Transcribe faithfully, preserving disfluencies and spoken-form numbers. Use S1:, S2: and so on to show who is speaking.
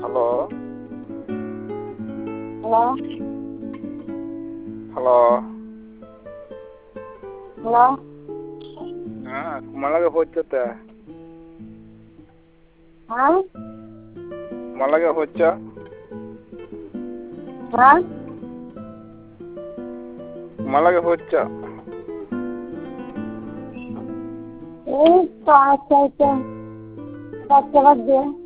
S1: hello
S2: hello
S1: hello
S2: hello
S1: ಹಾ ಮಳೆಗೆ ಹೋಗ್ತತೆ
S2: ಹಾ
S1: ಮಳೆಗೆ ಹೊಚ್ಚ
S2: ಹಾ
S1: ಮಳೆಗೆ ಹೊಚ್ಚ
S2: ಏನು ಆಯ್ತು ಆಯ್ತು ಬಗ್ಗೆ